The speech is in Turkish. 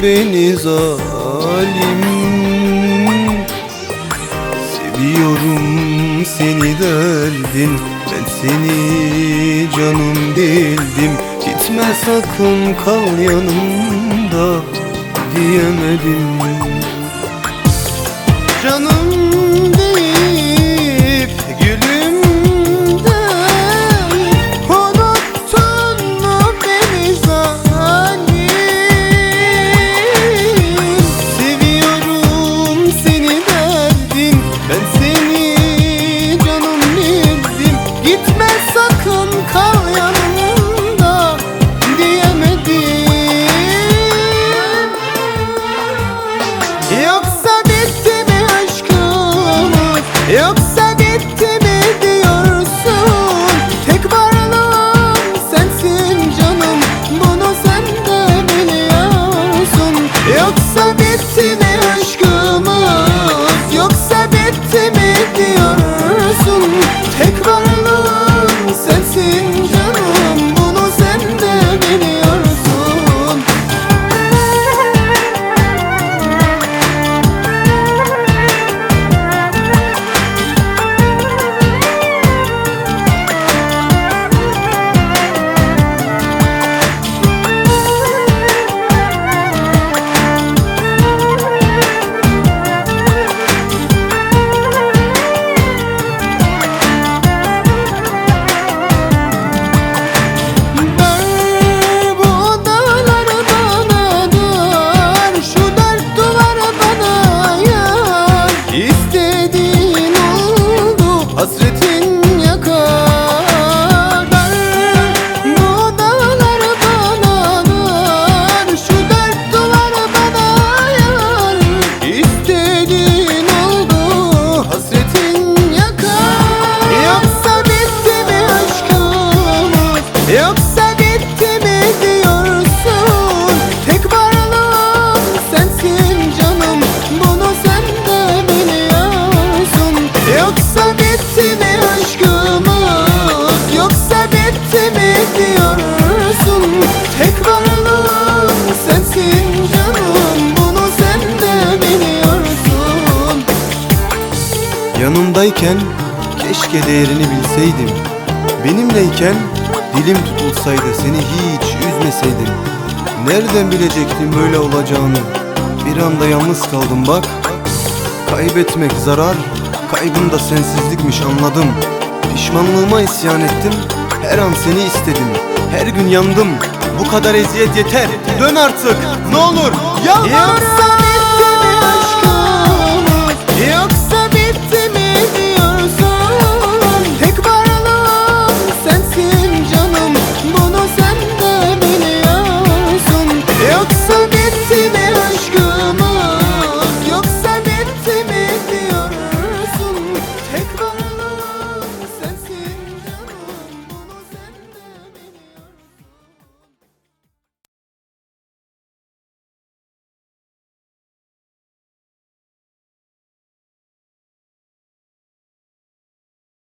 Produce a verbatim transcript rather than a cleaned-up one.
beni zalim. Seviyorum seni derdin, ben seni canım bildim. Gitme sakın kal yanımda diyemedim. Canım deyip gülümden unuttun mu beni zalim? Seviyorum seni derdin, ben seni canım bildim. Gitme sakın kal yanımda diyemedim. Yoksa bitti mi aşkımız, yoksa bitti mi diyorsun? Tek varlığım sensin canım, bunu sen de biliyorsun. Yoksa bitti mi aşkımız, yoksa bitti mi diyorsun? Tek varlığım sensin canım, bunu sen de biliyorsun. Hasretin yakar, bu dağlar bana dar, şu dert duvar bana yar. İstediğin oldu, hasretin yakar. Yoksa bitti mi aşkımız, yoksa bitti mi diyorsun? Tek varlığım sensin canım, bunu sen de biliyorsun. Yoksa bitti mi aşkımız, yoksa bitti mi diyorsun? Tek varlığım sensin canım, bunu sen de biliyorsun. Yanımdayken keşke değerini bilseydim. Benimleyken dilim tutulsaydı, seni hiç üzmeseydim. Nereden bilecektim böyle olacağını? Bir anda yalnız kaldım bak. Kaybetmek zarar, kaybım da sensizlikmiş anladım. Pişmanlığıma isyan ettim, her an seni istedim. Her gün yandım, bu kadar eziyet yeter. Dön artık, ne olur yalvarırım.